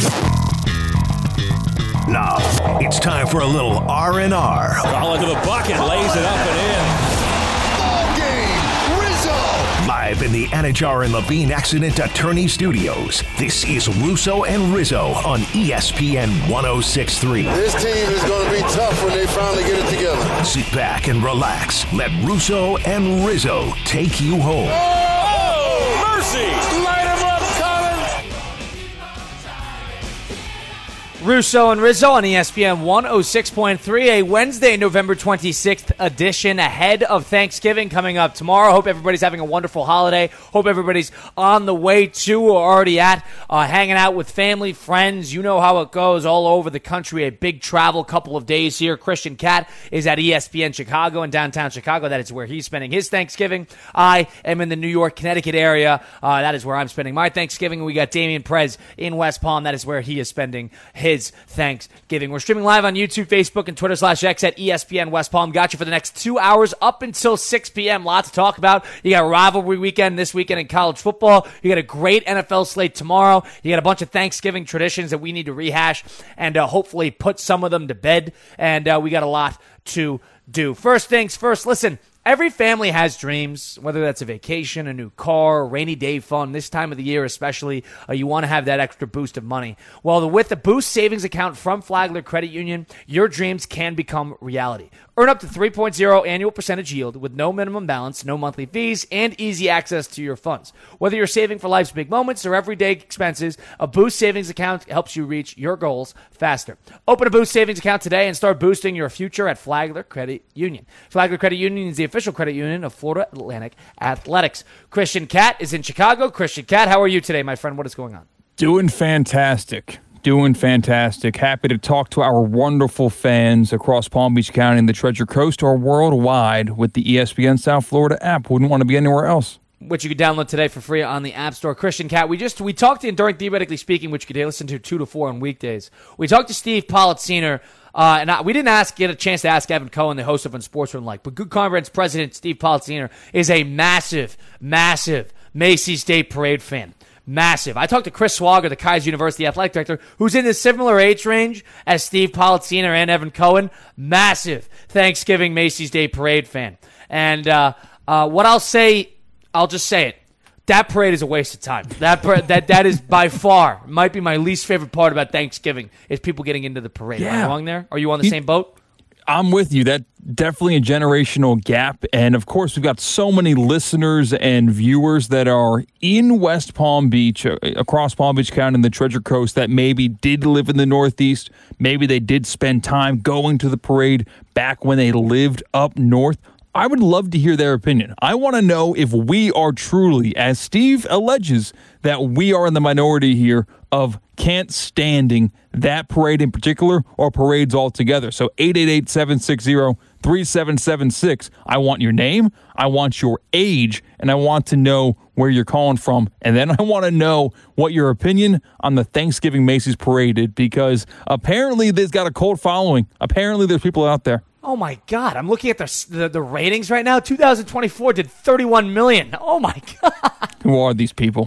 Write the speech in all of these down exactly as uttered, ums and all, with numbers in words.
Now, it's time for a little R and R. Ball into the bucket, lays it up and in. Ball game, Rizzo! Live in the Anajar and Levine Accident Attorney Studios, this is Russo and Rizzo on E S P N one oh six point three. This team is going to be tough when they finally get it together. Sit back and relax. Let Russo and Rizzo take you home. Oh, mercy! Light him up, Colin! Russo and Rizzo on E S P N one oh six point three, a Wednesday, November twenty-sixth edition ahead of Thanksgiving coming up tomorrow. Hope everybody's having a wonderful holiday. Hope everybody's on the way to or already at, uh, hanging out with family, friends. You know how it goes all over the country. A big travel couple of days here. Christian Cat is at E S P N Chicago in downtown Chicago. That is where he's spending his Thanksgiving. I am in the New York, Connecticut area. Uh, that is where I'm spending my Thanksgiving. We got Damian Prez in West Palm. That is where he is spending his His Thanksgiving. We're streaming live on YouTube, Facebook, and Twitter slash X at E S P N West Palm. Got you for the next two hours up until six p.m. Lots to talk about. You got a rivalry weekend this weekend in college football. You got a great N F L slate tomorrow. You got a bunch of Thanksgiving traditions that we need to rehash and uh, hopefully put some of them to bed. And uh, we got a lot to do. First things first, listen. Every family has dreams, whether that's a vacation, a new car, rainy day fun. This time of the year especially, uh, you want to have that extra boost of money. Well, with the Boost Savings Account from Flagler Credit Union, your dreams can become reality. Earn up to three point oh annual percentage yield with no minimum balance, no monthly fees, and easy access to your funds. Whether you're saving for life's big moments or everyday expenses, a Boost Savings Account helps you reach your goals faster. Open a Boost Savings Account today and start boosting your future at Flagler Credit Union. Flagler Credit Union is the official credit union of Florida Atlantic Athletics. Christian Cat is in Chicago. Christian Cat, how are you today, my friend? What is going on? Doing fantastic. Doing fantastic. Happy to talk to our wonderful fans across Palm Beach County and the Treasure Coast or worldwide with the E S P N South Florida app. Wouldn't want to be anywhere else. Which you can download today for free on the App Store. Christian Cat, we just we talked in during Theoretically Speaking, which you could listen to two to four on weekdays. We talked to Steve Politziner, uh, and I, we didn't ask get a chance to ask Evan Cohen, the host of Unsportsman Like, but Good Conference President Steve Politziner is a massive, massive Macy's Day Parade fan. Massive. I talked to Chris Swagger, the Kaiser University athletic director, who's in the similar age range as Steve Politziner and Evan Cohen. Massive Thanksgiving Macy's Day Parade fan. And uh, uh, what I'll say, I'll just say it. That parade is a waste of time. That par- that that is by far might be my least favorite part about Thanksgiving is people getting into the parade. Yeah. Am I wrong there? Are you on the same boat? I'm with you. That definitely a generational gap. And of course, we've got so many listeners and viewers that are in West Palm Beach, uh, across Palm Beach County and the Treasure Coast that maybe did live in the Northeast. Maybe they did spend time going to the parade back when they lived up north. I would love to hear their opinion. I want to know if we are truly, as Steve alleges, that we are in the minority here of can't standing that parade in particular or parades altogether. So eight eight eight, seven six zero, three seven seven six. I want your name, I want your age, and I want to know where you're calling from. And then I want to know what your opinion on the Thanksgiving Macy's parade is, because apparently there's got a cult following. Apparently there's people out there. Oh, my God. I'm looking at the, the, the ratings right now. two thousand twenty-four did thirty-one million. Oh, my God. Who are these people?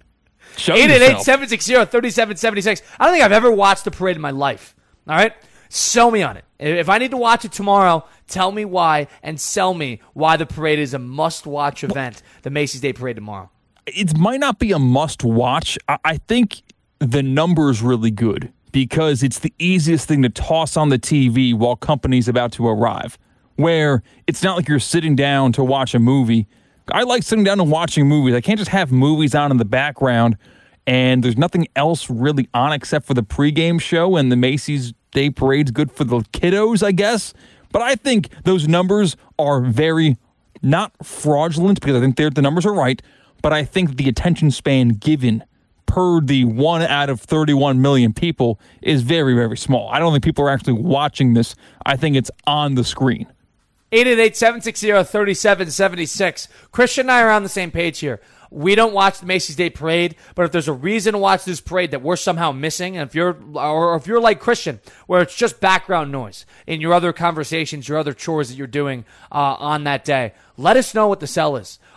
Show eight eight eight, yourself. seven six zero, three seven seven six. I don't think I've ever watched the parade in my life. All right? Sell me on it. If I need to watch it tomorrow, tell me why and sell me why the parade is a must-watch event, the Macy's Day Parade tomorrow. It might not be a must-watch. I, I think the number's really good, because it's the easiest thing to toss on the T V while company's about to arrive, where it's not like you're sitting down to watch a movie. I like sitting down and watching movies. I can't just have movies on in the background and there's nothing else really on except for the pregame show, and the Macy's Day Parade's good for the kiddos, I guess. But I think those numbers are very, not fraudulent, because I think the numbers are right, but I think the attention span given per the one out of thirty-one million people is very, very small. I don't think people are actually watching this. I think it's on the screen. eight eight eight, seven six zero, three seven seven six. Christian and I are on the same page here. We don't watch the Macy's Day Parade, but if there's a reason to watch this parade that we're somehow missing, and if you're or if you're like Christian, where it's just background noise in your other conversations, your other chores that you're doing uh, on that day, let us know what the sell is.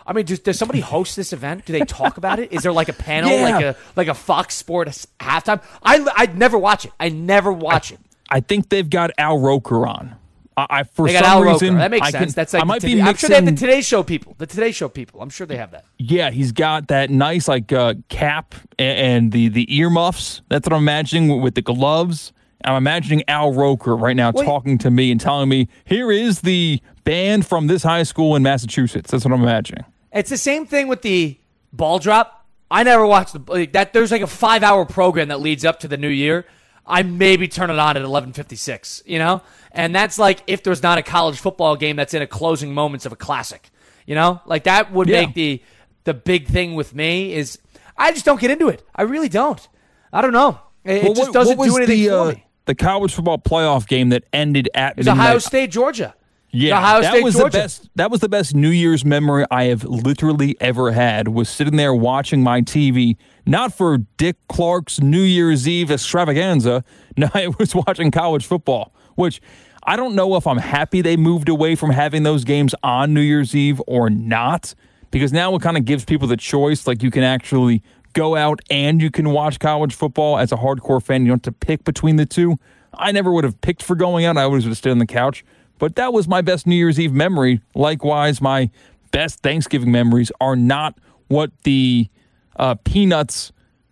I mean, does, does somebody host this event? Do they talk about it? Is there like a panel, Yeah. like a like a Fox Sports halftime? I I'd never watch it. I never watch I, it. I think they've got Al Roker on. I, I for They got some Al Roker. reason That makes I sense. Can, That's like I might the, be I'm mixing, sure they have the Today Show people. The Today Show people. I'm sure they have that. Yeah, he's got that nice like uh, cap and, and the the earmuffs. That's what I'm imagining with the gloves. I'm imagining Al Roker right now Wait. talking talking to me and telling me, here is the band from this high school in Massachusetts. That's what I'm imagining. It's the same thing with the ball drop. I never watched the like, that. There's like a five hour program that leads up to the new year. I maybe turn it on at eleven fifty-six, you know? And that's like if there's not a college football game that's in a closing moments of a classic, you know? Like that would Yeah. make the the big thing with me is I just don't get into it. I really don't. I don't know. It, Well, it just what- doesn't what was do anything the, for uh, me. The college football playoff game that ended at It's midnight. Ohio State, Georgia. Yeah, Ohio that State, was Georgia. the best. That was the best New Year's memory I have literally ever had. Was sitting there watching my T V, not for Dick Clark's New Year's Eve extravaganza. No, I was watching college football, which I don't know if I'm happy they moved away from having those games on New Year's Eve or not, because now it kind of gives people the choice. Like you can actually go out and you can watch college football as a hardcore fan. You don't have to pick between the two. I never would have picked for going out. I would have stayed on the couch. But that was my best New Year's Eve memory. Likewise, my best Thanksgiving memories are not what the uh, Peanuts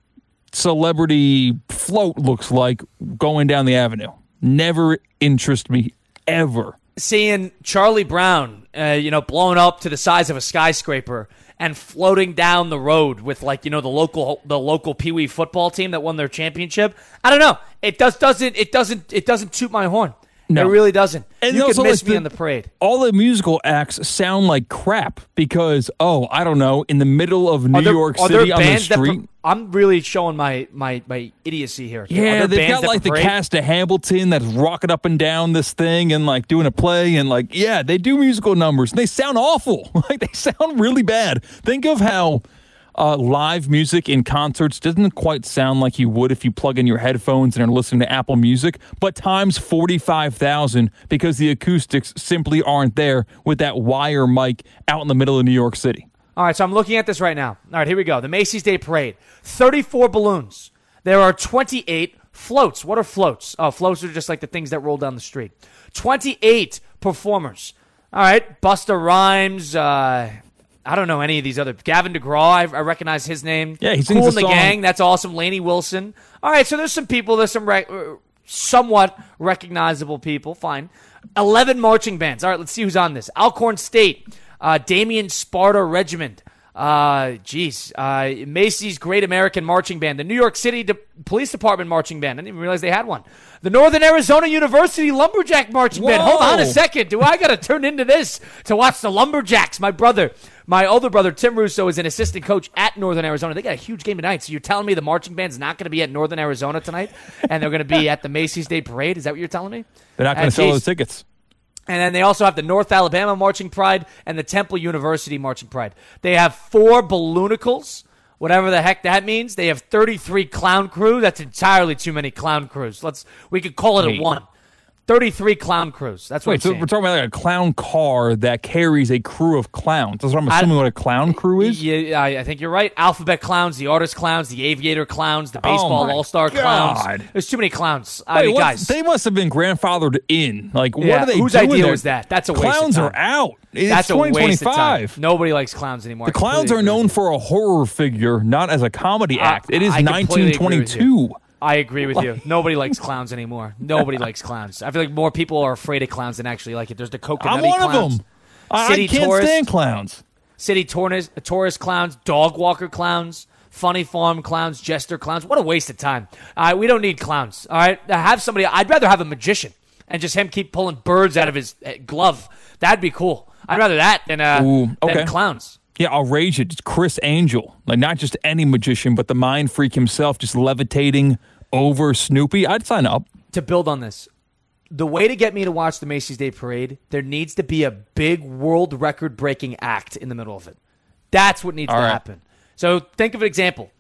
celebrity float looks like going down the avenue. Never interest me ever. Seeing Charlie Brown, uh, you know, blown up to the size of a skyscraper and floating down the road with, like, you know, the local the local Pee Wee football team that won their championship. I don't know. It does doesn't it doesn't it doesn't toot my horn. No. It really doesn't. And you also, could miss like, me the- on the parade. All the musical acts sound like crap because, oh, I don't know, in the middle of New Are there, York are City there on the bands that street. per- I'm really showing my my my idiocy here. Are Yeah, there they've bands got that like the parade? cast of Hamilton that's rocking up and down this thing and like doing a play and like, yeah, they do musical numbers and they sound awful. Like they sound really bad. Think of how uh, live music in concerts doesn't quite sound like you would if you plug in your headphones and are listening to Apple Music, but times forty-five thousand because the acoustics simply aren't there with that wire mic out in the middle of New York City. All right, so I'm looking at this right now. All right, here we go. The Macy's Day Parade. thirty-four balloons. There are twenty-eight floats. What are floats? Oh, floats are just like the things that roll down the street. twenty-eight performers. All right, Busta Rhymes. Uh, I don't know any of these other. Gavin DeGraw, I, I recognize his name. Yeah, he sings Cool the in the song. Gang. That's awesome. Lainey Wilson. All right, so there's some people. There's some rec- uh, somewhat recognizable people. Fine. eleven marching bands. All right, let's see who's on this. Alcorn State. Uh, Damien Sparta Regiment. Uh, geez. Uh, Macy's Great American Marching Band. The New York City De- Police Department Marching Band. I didn't even realize they had one. The Northern Arizona University Lumberjack Marching Band. Hold on a Whoa. second. Do I got to turn into this to watch the Lumberjacks? My brother, my older brother, Tim Russo, is an assistant coach at Northern Arizona. They got a huge game tonight. So you're telling me the marching band's not going to be at Northern Arizona tonight and they're going to be at the Macy's Day Parade? Is that what you're telling me? They're not going Uh, to sell geez. those tickets. And then they also have the North Alabama Marching Pride and the Temple University Marching Pride. They have four balloonicals, whatever the heck that means. They have thirty-three clown crew. That's entirely too many clown crews. Let's we could call it Wait. a one. thirty-three clown crews. That's what Wait, I'm so saying. we're talking about like a clown car that carries a crew of clowns. That's what I'm assuming what a clown crew is? Yeah, I, I think you're right. Alphabet clowns, the artist clowns, the aviator clowns, the baseball Oh my all-star clowns. God. There's too many clowns. I Wait, mean, what- guys. they must have been grandfathered in. Like, Yeah, what are they whose doing idea there? was that? That's a waste of Clowns time. are out. It's That's a twenty waste of time. twenty-five. Nobody likes clowns anymore. The clowns are known for a horror figure, not as a comedy act. It is I completely agree with you. nineteen twenty-two. I agree with you. Nobody likes clowns anymore. Nobody likes clowns. I feel like more people are afraid of clowns than actually like it. There's the coconutty I'm one clowns. of them. I, I City can't tourist. stand clowns. City tourist, tourist clowns, dog walker clowns, funny farm clowns, jester clowns. What a waste of time. Uh, we don't need clowns. All right, Uh, have somebody. I'd rather have a magician and just him keep pulling birds out of his uh, glove. That'd be cool. I'd rather that than uh, Ooh, okay. than clowns. Yeah, I'll rage it. It's Chris Angel. Like, not just any magician, but the mind freak himself just levitating over Snoopy. I'd sign up. To build on this, the way to get me to watch the Macy's Day Parade, there needs to be a big world record breaking act in the middle of it. That's what needs All to right. happen. So think of an example.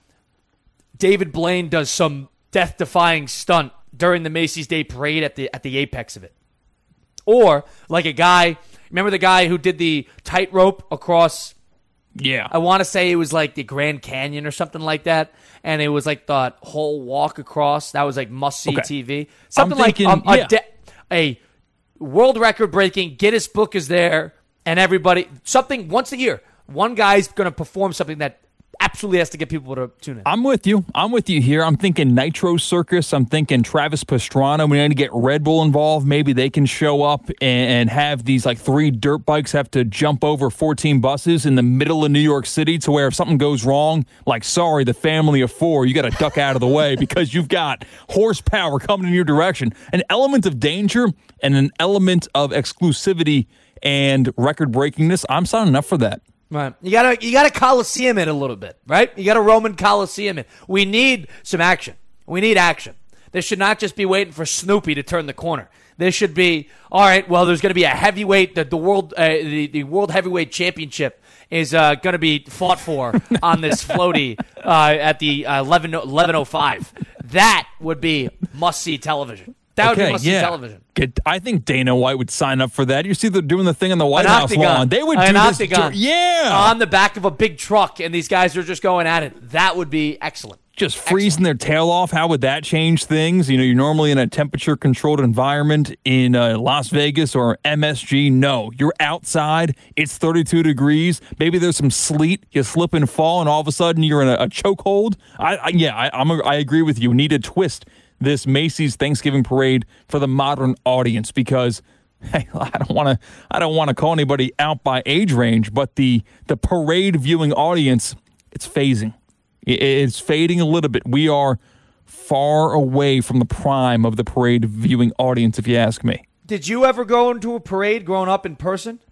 David Blaine does some death defying stunt during the Macy's Day Parade at the at the apex of it. Or like a guy, remember the guy who did the tightrope across Yeah. I want to say it was like the Grand Canyon or something like that, and it was like the whole walk across. That was like must-see Okay. T V. Something thinking, like um, a, yeah. de- a world record-breaking Guinness book is there, and everybody, something once a year, one guy's going to perform something that absolutely has to get people to tune in. I'm with you. I'm with you here. I'm thinking Nitro Circus. I'm thinking Travis Pastrana. We need to get Red Bull involved. Maybe they can show up and have these like three dirt bikes have to jump over fourteen buses in the middle of New York City to where if something goes wrong, like, sorry, the family of four, you got to duck out of the way because you've got horsepower coming in your direction. An element of danger and an element of exclusivity and record breakingness. I'm signing up for that. Right. You gotta you gotta Coliseum it a little bit, right? You gotta Roman Coliseum it. We need some action. We need action. This should not just be waiting for Snoopy to turn the corner. This should be, all right, well, there's gonna be a heavyweight, the, the world uh, the, the World Heavyweight Championship is uh, gonna be fought for on this floaty uh, at the uh, eleven oh five. That would be must-see television. That would okay, be must-see yeah. television. Get, I think Dana White would sign up for that. You see, they're doing the thing on the White An House octagon. lawn. They would do An this. octagon. Yeah. On the back of a big truck, and these guys are just going at it. That would be excellent. Just freezing their tail off. How would that change things? You know, you're normally in a temperature-controlled environment in uh, Las Vegas or M S G. No, you're outside. It's thirty-two degrees. Maybe there's some sleet. You slip and fall, and all of a sudden you're in a, a chokehold. I, I, yeah, I, I'm a, I agree with you. We need to twist this Macy's Thanksgiving parade for the modern audience because, hey, I don't want to I don't want to call anybody out by age range, but the the parade viewing audience, it's phasing. It's fading a little bit. We are far away from the prime of the parade viewing audience, if you ask me. Did you ever go into a parade growing up in person?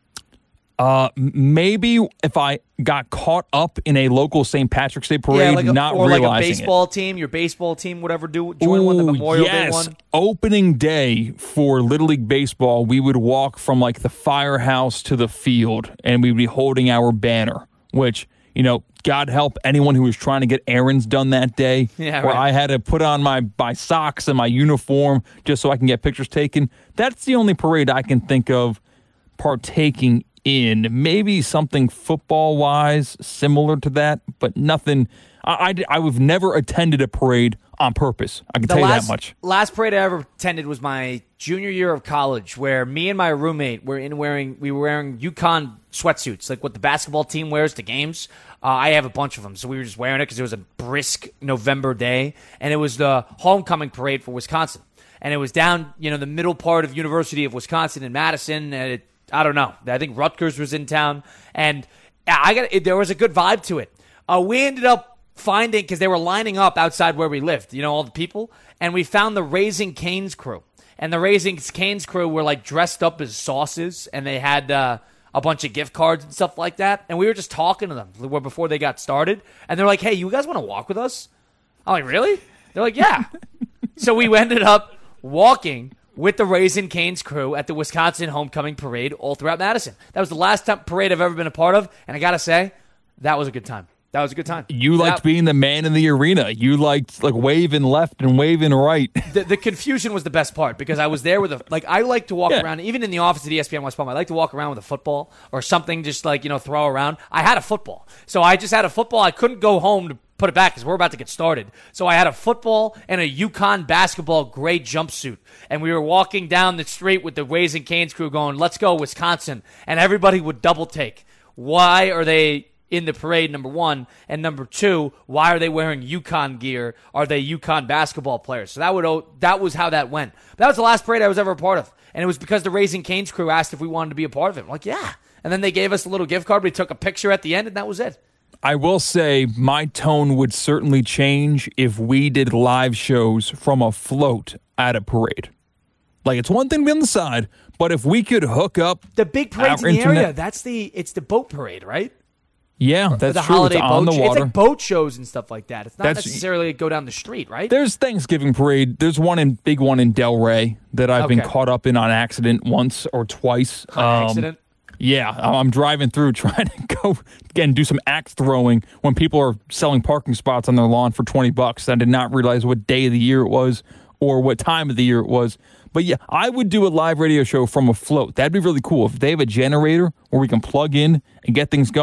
Uh, maybe if I got caught up in a local Saint Patrick's Day parade, Yeah, like a, not or realizing like a baseball it. team, your baseball team would ever do join one, the Ooh, Memorial yes. Day one. Opening day for Little League Baseball, we would walk from like the firehouse to the field, and we'd be holding our banner, which, you know, God help anyone who was trying to get errands done that day. Yeah, where right. I had to put on my, my socks and my uniform just so I can get pictures taken. That's the only parade I can think of partaking in. Maybe something football-wise similar to that, but nothing. I, I, I've never attended a parade on purpose. I can The tell last, you that much. last parade I ever attended was my junior year of college, where me and my roommate were in wearing we were wearing UConn sweatsuits, like what the basketball team wears to games. Uh, I have a bunch of them, so we were just wearing it because it was a brisk November day, and it was the homecoming parade for Wisconsin, and it was down, you know, the middle part of University of Wisconsin in Madison, and it, I don't know, I think Rutgers was in town, and I got it, there was a good vibe to it. Uh, we ended up finding, because they were lining up outside where we lived, you know, all the people, and we found the Raising Cane's crew. And the Raising Cane's crew were like dressed up as sauces, and they had uh, a bunch of gift cards and stuff like that. And we were just talking to them before they got started, and they're like, "Hey, you guys want to walk with us?" I'm like, "Really?" They're like, "Yeah." So we ended up walking with the Raising Cane's crew at the Wisconsin homecoming parade all throughout Madison. That was the last time parade I've ever been a part of, and I gotta say, that was a good time. That was a good time. You liked that, being the man in the arena. You liked like waving left and waving right. The, the confusion was the best part because I was there with a like I like to walk Yeah. around even in the office at E S P N West Palm. I like to walk around with a football or something, just like, you know, throw around. I had a football, so I just had a football. I couldn't go home to put it back because we're about to get started. So I had a football and a UConn basketball gray jumpsuit, and we were walking down the street with the Raising Cane's crew going, "Let's go Wisconsin," and everybody would double take. Why are they in the parade, number one, and number two, why are they wearing UConn gear? Are they UConn basketball players? So that would that was how that went. But that was the last parade I was ever a part of, and it was because the Raising Cane's crew asked if we wanted to be a part of it. I'm like, yeah, and then they gave us a little gift card. We took a picture at the end, and that was it. I will say my tone would certainly change if we did live shows from a float at a parade. Like, it's one thing to be on the side, but if we could hook up The big parades our in the internet- area, that's the it's the boat parade, right? Yeah, that's the true. holiday It's boat on the show. water. It's like boat shows and stuff like that. It's not That's- necessarily go down the street, right? There's Thanksgiving parade. There's one in big one in Delray that I've been Okay. caught up in on accident once or twice. On Um, accident. Yeah, I'm driving through trying to go again do some axe throwing when people are selling parking spots on their lawn for twenty bucks. I did not realize what day of the year it was or what time of the year it was. But yeah, I would do a live radio show from a float. That'd be really cool. If they have a generator where we can plug in and get things going,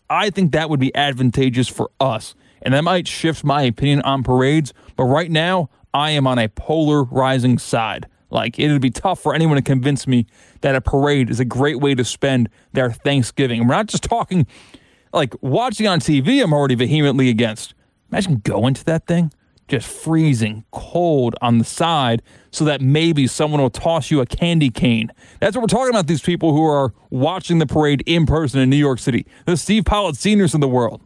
I think that would be advantageous for us. And that might shift my opinion on parades. But right now, I am on a polarizing side. Like, it would be tough for anyone to convince me that a parade is a great way to spend their Thanksgiving. And we're not just talking, like, watching on T V, I'm already vehemently against. Imagine going to that thing, just freezing cold on the side so that maybe someone will toss you a candy cane. That's what we're talking about, these people who are watching the parade in person in New York City. The Steve Pollitt Seniors in the world.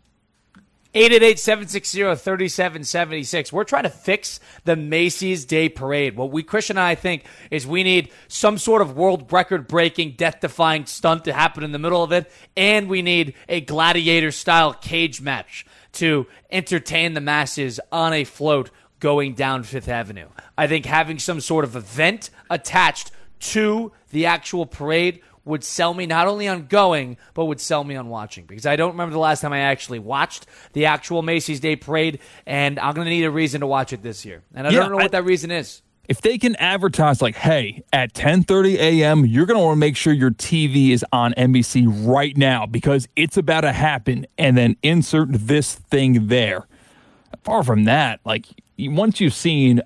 eight eight eight, seven six zero, three seven seven six. We're trying to fix the Macy's Day Parade. What we, Christian and I think, is we need some sort of world record-breaking, death-defying stunt to happen in the middle of it, and we need a gladiator-style cage match to entertain the masses on a float going down Fifth Avenue. I think having some sort of event attached to the actual parade would sell me not only on going, but would sell me on watching. Because I don't remember the last time I actually watched the actual Macy's Day Parade, and I'm going to need a reason to watch it this year. And I Yeah, don't know I- what that reason is. If they can advertise like, hey, at ten thirty a.m., you're going to want to make sure your T V is on N B C right now because it's about to happen, and then insert this thing there. Far from that, like, you- once you've seen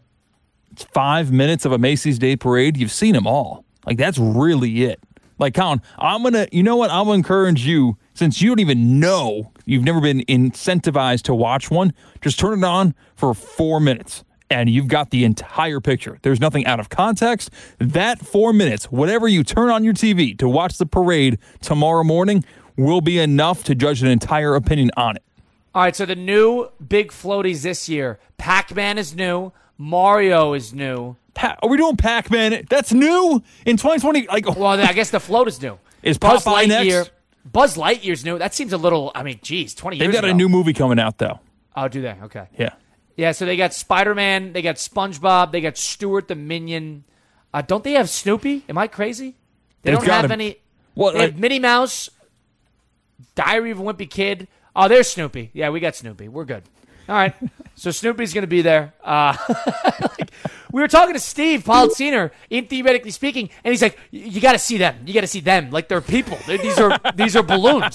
five minutes of a Macy's Day Parade, you've seen them all. Like, that's really it. Like, Colin, I'm going to, you know what, I'm going to encourage you, since you don't even know, you've never been incentivized to watch one, just turn it on for four minutes. And you've got the entire picture. There's nothing out of context. That four minutes, whatever you turn on your T V to watch the parade tomorrow morning, will be enough to judge an entire opinion on it. All right, so the new big floaties this year, Pac-Man is new, Mario is new. Pa- are we doing Pac-Man? That's new in twenty twenty. Like, Well, I guess the float is new. Is Buzz Popeye Lightyear? next? Buzz Lightyear's new. That seems a little, I mean, geez, twenty years they've got ago. a new movie coming out, though. Oh, do they? Okay. Yeah. Yeah, so they got Spider-Man, they got SpongeBob, they got Stuart the Minion. Uh, don't they have Snoopy? Am I crazy? They They've don't got have him. any. Well, they like- have Minnie Mouse, Diary of a Wimpy Kid. Oh, there's Snoopy. Yeah, we got Snoopy. We're good. All right. So Snoopy's going to be there. Uh, like, we were talking to Steve Pollitt Senior, in theoretically speaking, and he's like, "You got to see them. You got to see them. Like they're people. They're, these are these are balloons."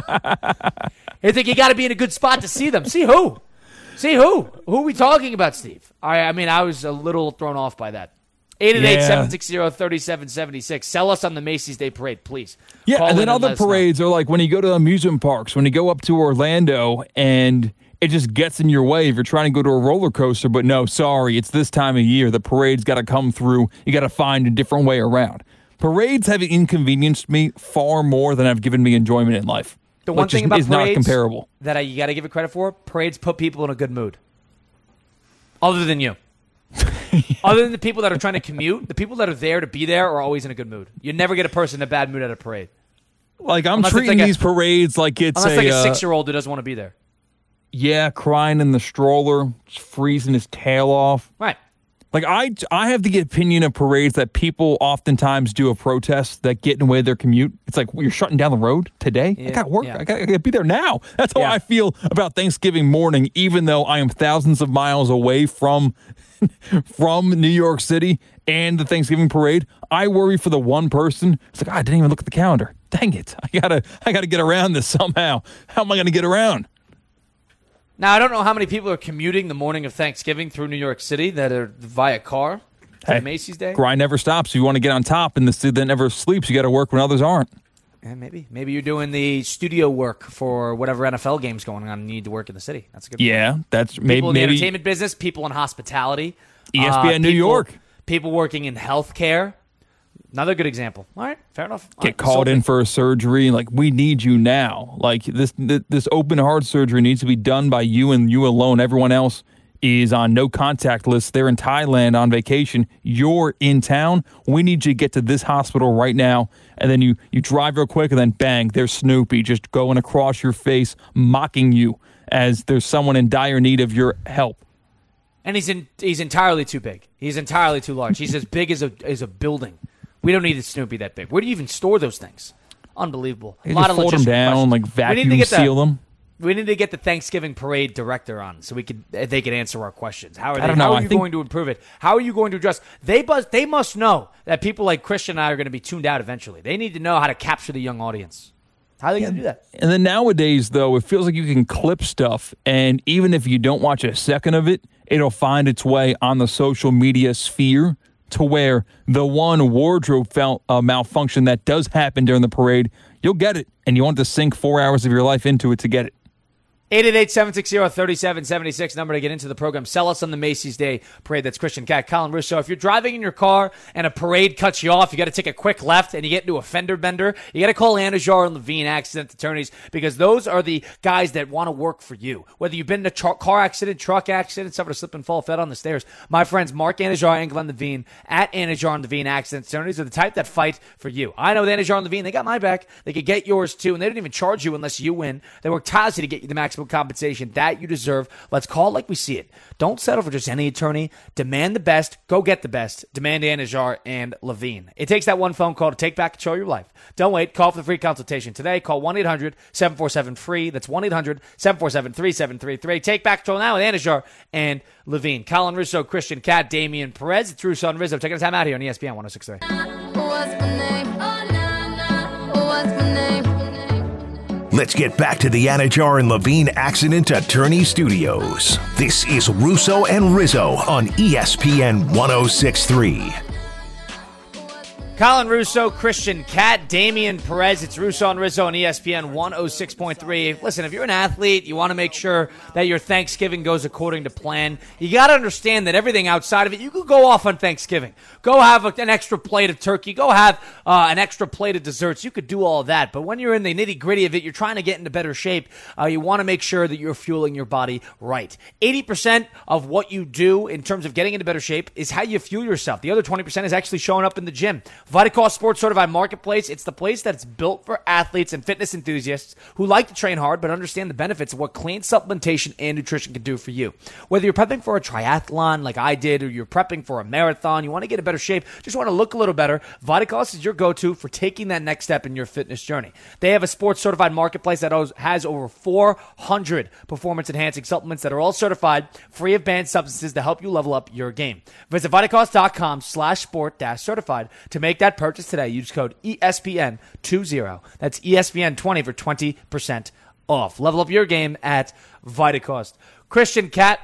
I think you got to be in a good spot to see them. See who? See who? Who are we talking about, Steve? I, I mean, I was a little thrown off by that. eight eight eight, seven six zero, three seven seven six. Sell us on the Macy's Day Parade, please. Yeah, Call and in then other let us know. parades are like when you go to amusement parks, when you go up to Orlando and it just gets in your way if you're trying to go to a roller coaster, but no, sorry, it's this time of year. The parade's got to come through. You got to find a different way around. Parades have inconvenienced me far more than have given me enjoyment in life. The one which thing is, about is not parades comparable. that I, you got to give it credit for, parades put people in a good mood. Other than you. Other than the people that are trying to commute, the people that are there to be there are always in a good mood. You never get a person in a bad mood at a parade. Like, I'm Unless it's treating like a- these parades like it's Unless a, like a uh, six-year-old who doesn't want to be there. yeah, crying in the stroller, just freezing his tail off. Right. Like, I, I have the opinion of parades that people oftentimes do a protest that get in the way of their commute. It's like, well, you're shutting down the road today? I Yeah, got work. yeah. I got to be there now. That's how Yeah. I feel about Thanksgiving morning, even though I am thousands of miles away from from New York City and the Thanksgiving parade. I worry for the one person. It's like, oh, I didn't even look at the calendar. Dang it. I got to I gotta get around this somehow. How am I going to get around? Now, I don't know how many people are commuting the morning of Thanksgiving through New York City that are via car to Hey, the Macy's Day. Grind never stops. If you want to get on top and the city that never sleeps, you got to work when others aren't. Yeah, maybe. Maybe you're doing the studio work for whatever N F L game's going on and you need to work in the city. That's a good point. Yeah, that's maybe People in the maybe entertainment business, people in hospitality. E S P N uh, New people- York. People working in healthcare. Another good example. All right, fair enough. All get right, called so- in for a surgery. Like, we need you now. Like, this th- this open heart surgery needs to be done by you and you alone. Everyone else is on no contact list. They're in Thailand on vacation. You're in town. We need you to get to this hospital right now. And then you you drive real quick, and then bang, there's Snoopy just going across your face, mocking you as there's someone in dire need of your help. And he's in, he's entirely too big. He's entirely too large. He's as big as a as a building. We don't need a Snoopy that big. Where do you even store those things? Unbelievable. You a lot just of fold them logistical down, questions. like We need vacuum to get the- seal them. We need to get the Thanksgiving parade director on so we could they could answer our questions. How are they? I don't know. How are I you think- going to improve it? How are you going to address? They must they must know that people like Christian and I are going to be tuned out eventually. They need to know how to capture the young audience. How are they going to do that? And then nowadays, though, it feels like you can clip stuff, and even if you don't watch a second of it, it'll find its way on the social media sphere to where the one wardrobe fel- uh, malfunction that does happen during the parade, you'll get it, and you want to sink four hours of your life into it to get it. eight eight eight, seven six zero, three seven seven six, number to get into the program. Sell us on the Macy's Day Parade. That's Christian Cat, Colin Russo. If you're driving in your car and a parade cuts you off, you got to take a quick left and you get into a fender bender, you got to call Anajar and Levine Accident Attorneys, because those are the guys that want to work for you. Whether you've been in a tra- car accident, truck accident, suffered a slip and fall, fell on the stairs, my friends Mark Anajar and Glenn Levine at Anajar and Levine Accident Attorneys are the type that fight for you. I know with Anajar and Levine, they got my back. They could get yours too, and they didn't even charge you unless you win. They work tirelessly to get you the maximum compensation that you deserve. Let's call it like we see it. Don't settle for just any attorney. Demand the best. Go get the best. Demand Anajar and Levine. It takes that one phone call to take back control of your life. Don't wait. Call for the free consultation today. Call one eight hundred, seven four seven, free. That's one eight hundred, seven four seven, three seven three three. Take back control now with Anajar and Levine. Colin Russo, Christian Cat, Damian Perez. It's Russo and Rizzo taking a time out here on E S P N one oh six point three. What's my name? Oh, nah, nah. What's my name? Let's get back to the Anajar and Levine Accident Attorney Studios. This is Russo and Rizzo on E S P N one oh six point three. Colin Russo, Christian Cat, Damian Perez. It's Russo and Rizzo on E S P N one oh six point three. Listen, if you're an athlete, you want to make sure that your Thanksgiving goes according to plan. You got to understand that everything outside of it, you could go off on Thanksgiving. Go have a, an extra plate of turkey. Go have uh, an extra plate of desserts. You could do all of that. But when you're in the nitty-gritty of it, you're trying to get into better shape. Uh, you want to make sure that you're fueling your body right. eighty percent of what you do in terms of getting into better shape is how you fuel yourself. The other twenty percent is actually showing up in the gym. VitaCost Sports Certified Marketplace, it's the place that's built for athletes and fitness enthusiasts who like to train hard but understand the benefits of what clean supplementation and nutrition can do for you. Whether you're prepping for a triathlon like I did, or you're prepping for a marathon, you want to get in better shape, just want to look a little better, VitaCost is your go-to for taking that next step in your fitness journey. They have a sports certified marketplace that has over four hundred performance-enhancing supplements that are all certified, free of banned substances to help you level up your game. Visit VitaCost.com slash sport dash certified to make that purchase today. Use code E S P N twenty. That's E S P N twenty for twenty percent off. Level up your game at VitaCost. Christian Cat,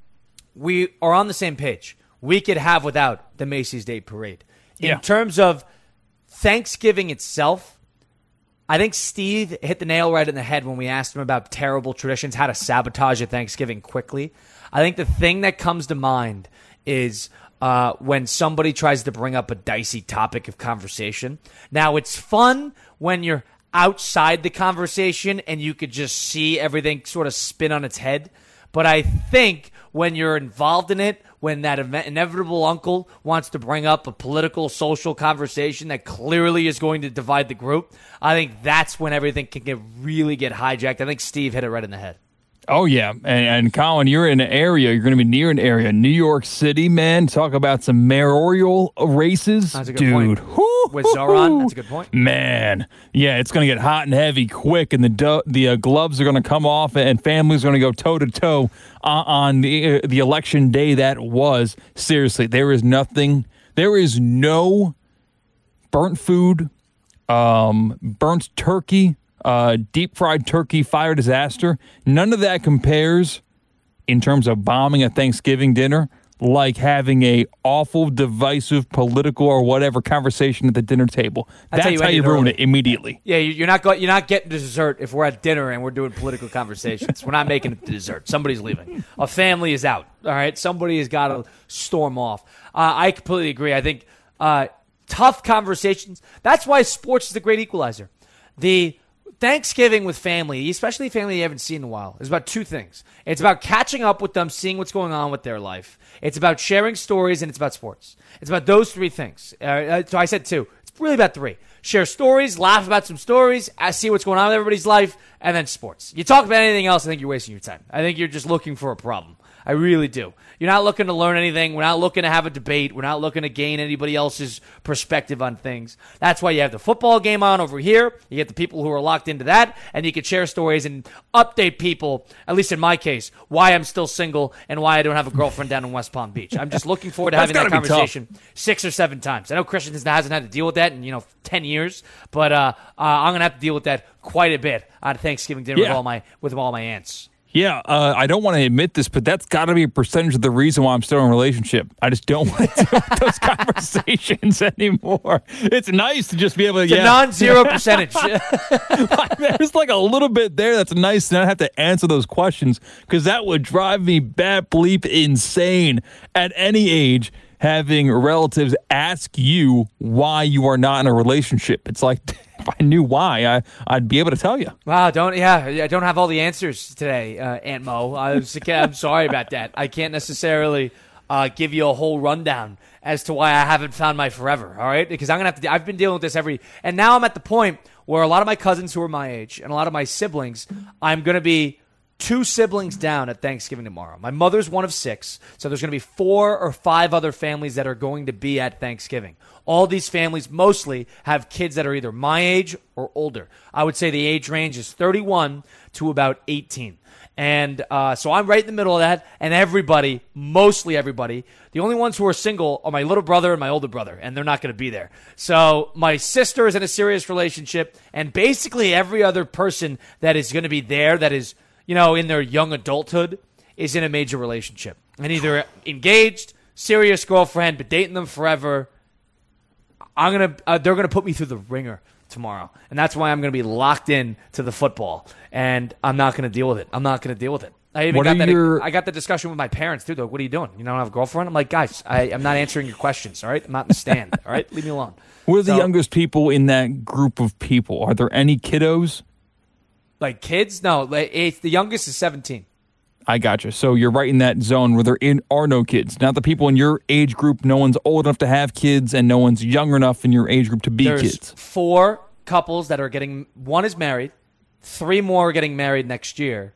we are on the same page. We could have without the Macy's Day Parade. In yeah. terms of Thanksgiving itself, I think Steve hit the nail right in the head when we asked him about terrible traditions, how to sabotage a Thanksgiving quickly. I think the thing that comes to mind is Uh, when somebody tries to bring up a dicey topic of conversation. Now, it's fun when you're outside the conversation and you could just see everything sort of spin on its head. But I think when you're involved in it, when that inevitable uncle wants to bring up a political, social conversation that clearly is going to divide the group, I think that's when everything can get really get hijacked. I think Steve hit it right in the head. Oh, yeah. And, and Colin, you're in an area, you're going to be near an area. New York City, man. Talk about some mayoral races. That's a good Dude. point. With Zoran, that's a good point. Man. Yeah, it's going to get hot and heavy quick, and the do- the uh, gloves are going to come off, and families are going to go toe-to-toe on, on the, uh, the election day that was. Seriously, there is nothing, there is no burnt food, um, burnt turkey, Uh, deep-fried turkey fire disaster. None of that compares in terms of bombing a Thanksgiving dinner like having a awful, divisive, political or whatever conversation at the dinner table. That's how you, how you ruin it immediately. Yeah, you're not go- you're not getting dessert if we're at dinner and we're doing political conversations. We're not making it to dessert. Somebody's leaving. A family is out. All right, somebody has got to storm off. Uh, I completely agree. I think uh, tough conversations. That's why sports is the great equalizer. The Thanksgiving with family, especially family you haven't seen in a while, is about two things. It's about catching up with them, seeing what's going on with their life. It's about sharing stories, and it's about sports. It's about those three things. Uh, so I said two. It's really about three. Share stories, laugh about some stories, see what's going on with everybody's life, and then sports. You talk about anything else, I think you're wasting your time. I think you're just looking for a problem. I really do. You're not looking to learn anything. We're not looking to have a debate. We're not looking to gain anybody else's perspective on things. That's why you have the football game on over here. You get the people who are locked into that, and you can share stories and update people, at least in my case, why I'm still single and why I don't have a girlfriend down in West Palm Beach. I'm just looking forward to having that conversation six or seven times. I know Christian hasn't had to deal with that in, you know, ten years, but uh, uh, I'm going to have to deal with that quite a bit on Thanksgiving dinner Yeah. with all my with all my aunts. Yeah, uh, I don't want to admit this, but that's got to be a percentage of the reason why I'm still in a relationship. I just don't want to deal with those conversations anymore. It's nice to just be able to It's yeah. a non-zero percentage. There's like a little bit there that's nice to not have to answer those questions, because that would drive me bat bleep insane at any age, having relatives ask you why you are not in a relationship. It's like, if I knew why, I, I'd be able to tell you. Wow, don't yeah, I don't have all the answers today, uh, Aunt Mo. I was, I'm sorry about that. I can't necessarily uh, give you a whole rundown as to why I haven't found my forever. All right, because I'm gonna have to. I've been dealing with this every, and now I'm at the point where a lot of my cousins who are my age and a lot of my siblings, I'm gonna be two siblings down at Thanksgiving tomorrow. My mother's one of six, so there's going to be four or five other families that are going to be at Thanksgiving. All these families mostly have kids that are either my age or older. I would say the age range is thirty-one to about eighteen. And uh, so I'm right in the middle of that, and everybody, mostly everybody, the only ones who are single are my little brother and my older brother, and they're not going to be there. So my sister is in a serious relationship, and basically every other person that is going to be there that is, you know, in their young adulthood is in a major relationship. And either engaged, serious girlfriend, but dating them forever. I'm gonna, uh, they're going to put me through the ringer tomorrow. And that's why I'm going to be locked in to the football. And I'm not going to deal with it. I'm not going to deal with it. I even What got are that. your- I got the discussion with my parents, too. They're like, what are you doing? You don't have a girlfriend? I'm like, guys, I, I'm not answering your questions, all right? I'm not in the stand, all right? Leave me alone. Who are the So- youngest people in that group of people? Are there any kiddos? Like kids? No, like, it's, the youngest is seventeen. I gotcha. So you're right in that zone where there in, are no kids. Not the people in your age group. No one's old enough to have kids, and no one's younger enough in your age group to be There's kids. four couples that are getting, one is married, three more are getting married next year.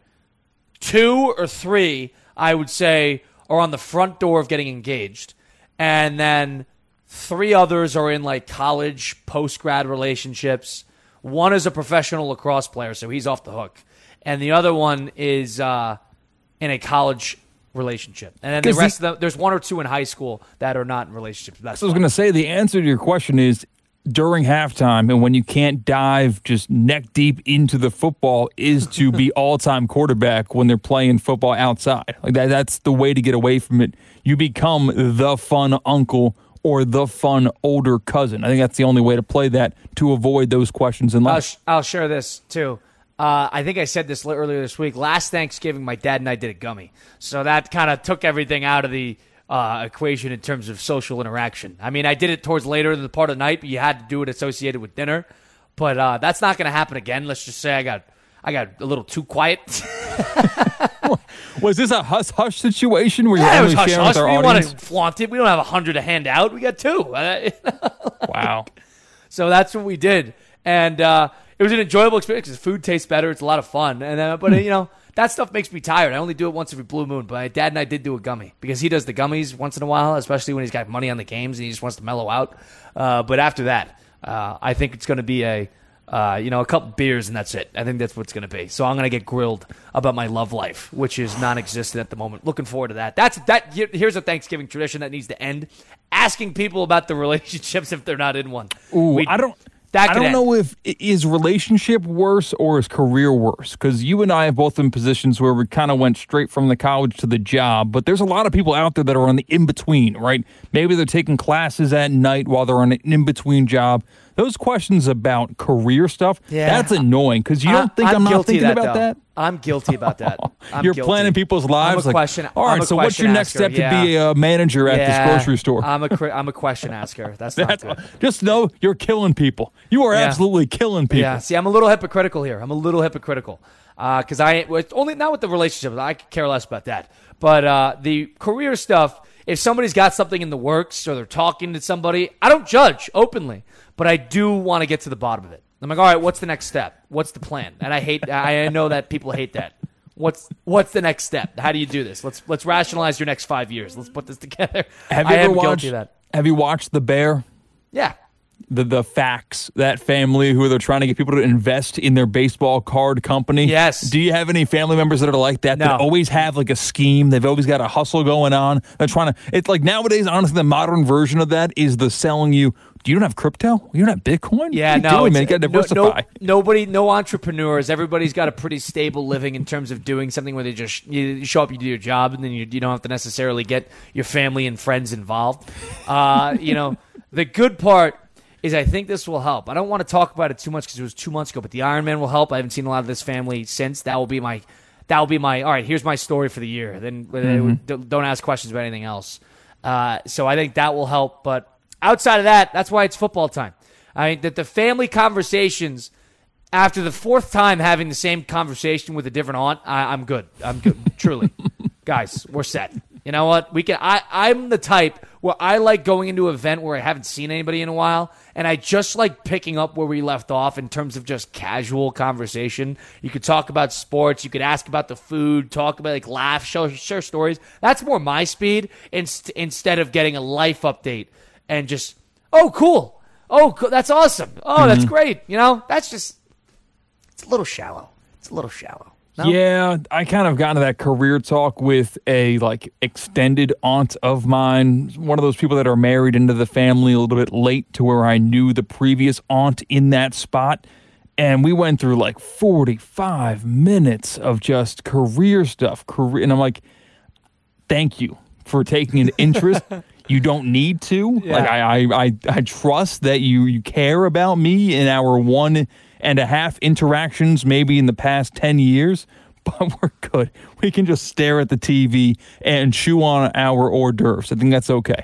Two or three, I would say, are on the front door of getting engaged. And then three others are in like college, post-grad relationships. One is a professional lacrosse player, so he's off the hook. And the other one is uh, in a college relationship. And then the 'Cause rest the- of them, there's one or two in high school that are not in relationships. That's So I was fine. going to say the answer to your question is during halftime, and when you can't dive just neck deep into the football, is to be all-time quarterback when they're playing football outside. Like that, that's the way to get away from it. You become the fun uncle or the fun older cousin. I think that's the only way to play that to avoid those questions in I'll, life. sh- I'll share this too. Uh, I think I said this li- earlier this week. Last Thanksgiving, my dad and I did a gummy. So that kind of took everything out of the uh, equation in terms of social interaction. I mean, I did it towards later in the part of the night, but you had to do it associated with dinner. But uh, that's not going to happen again. Let's just say I got I got a little too quiet. Was this a hush-hush situation where you're Yeah, it was only hush sharing hush. with our We don't want audience? to flaunt it. We don't have a hundred to hand out. We got two. Wow. So that's what we did, and uh, it was an enjoyable experience. 'Cause food tastes better; it's a lot of fun. And uh, but uh, you know that stuff makes me tired. I only do it once every blue moon. But my dad and I did do a gummy because he does the gummies once in a while, especially when he's got money on the games and he just wants to mellow out. Uh, but after that, uh, I think it's going to be a uh, you know a couple beers and that's it. I think that's what it's going to be. So I'm going to get grilled about my love life, which is non-existent at the moment. Looking forward to that. That's that. Here, here's a Thanksgiving tradition that needs to end. Asking people about the relationships if they're not in one. Ooh, We- I don't. that I could don't end. know if is relationship worse or is career worse, because you and I have both been positions where we kind of went straight from the college to the job. But there's a lot of people out there that are on the in between, right? Maybe they're taking classes at night while they're on an in between job. Those questions about career stuff, Yeah. that's annoying because you don't think I'm, not guilty thinking of that, about though. that. I'm guilty about that. I'm You're guilty. planning people's lives. I'm a like, question. all I'm right, a so what's your question next asker, step to be a manager at Yeah. this grocery store? I'm a cri- I'm a question asker. That's not That's good. just know you're killing people. You are Yeah. absolutely killing people. Yeah. See, I'm a little hypocritical here. I'm a little hypocritical because I well, it's only not with the relationships. I could care less about that. But uh, the career stuff. If somebody's got something in the works or they're talking to somebody, I don't judge openly, but I do want to get to the bottom of it. I'm like, all right, what's the next step? What's the plan? And I hate. I know that people hate that. What's what's the next step? How do you do this? Let's let's rationalize your next five years. Let's put this together. Have you I ever am watched? guilty of that. Have you watched The Bear? Yeah. The the Facts, that family who they're trying to get people to invest in their baseball card company. Yes. Do you have any family members that are like that? No. That always have like a scheme. They've always got a hustle going on. They're trying to. It's like nowadays. Honestly, the modern version of that is the selling you. You don't have crypto. You don't have Bitcoin. Yeah, what are you no, doing, man? You it's- got to no, diversify. no, nobody, no entrepreneurs. Everybody's got a pretty stable living in terms of doing something where they just you, you show up, you do your job, and then you, you don't have to necessarily get your family and friends involved. Uh, you know, the good part is I think this will help. I don't want to talk about it too much because it was two months ago, but the Ironman will help. I haven't seen a lot of this family since. That will be my, that will be my. All right, here's my story for the year. Then mm-hmm. don't ask questions about anything else. Uh, so I think that will help, but. Outside of that, that's why it's football time. I mean, that the family conversations, after the fourth time having the same conversation with a different aunt, I, I'm good. I'm good. Truly. Guys, we're set. You know what? We can. I, I'm the type where I like going into an event where I haven't seen anybody in a while, and I just like picking up where we left off in terms of just casual conversation. You could talk about sports. You could ask about the food, talk about, like, laugh, show, share stories. That's more my speed inst- instead of getting a life update. And just, oh, cool. Oh, cool. That's awesome. Oh, mm-hmm. That's great. You know, that's just, it's a little shallow. It's a little shallow. No? Yeah, I kind of got into that career talk with a, like, extended aunt of mine. One of those people that are married into the family a little bit late to where I knew the previous aunt in that spot. And we went through, like, forty-five minutes of just career stuff. Career, and I'm like, thank you for taking an interest. You don't need to. Yeah. Like I, I, I, I trust that you, you care about me in our one and a half interactions, maybe in the past ten years. But we're good. We can just stare at the T V and chew on our hors d'oeuvres. I think that's okay.